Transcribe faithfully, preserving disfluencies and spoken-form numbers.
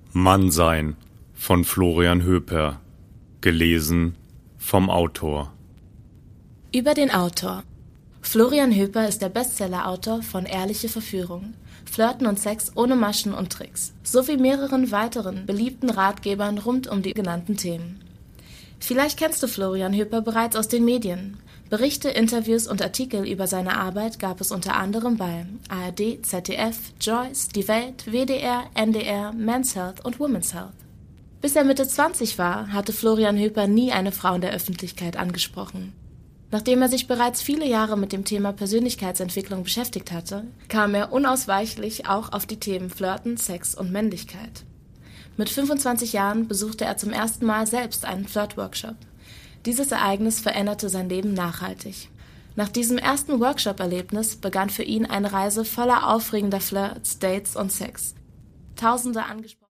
Mannsein von Florian Höper. Gelesen vom Autor. Über den Autor. Florian Höper ist der Bestseller-Autor von Ehrliche Verführung, Flirten und Sex ohne Maschen und Tricks, sowie mehreren weiteren beliebten Ratgebern rund um die genannten Themen. Vielleicht kennst du Florian Höper bereits aus den Medien. Berichte, Interviews und Artikel über seine Arbeit gab es unter anderem bei A R D, Z D F, Joyce, Die Welt, W D R, N D R, Men's Health und Women's Health. Bis er Mitte zwanzig war, hatte Florian Höper nie eine Frau in der Öffentlichkeit angesprochen. Nachdem er sich bereits viele Jahre mit dem Thema Persönlichkeitsentwicklung beschäftigt hatte, kam er unausweichlich auch auf die Themen Flirten, Sex und Männlichkeit. Mit fünfundzwanzig Jahren besuchte er zum ersten Mal selbst einen Flirt-Workshop. Dieses Ereignis veränderte sein Leben nachhaltig. Nach diesem ersten Workshop-Erlebnis begann für ihn eine Reise voller aufregender Flirts, Dates und Sex. Tausende angesprochen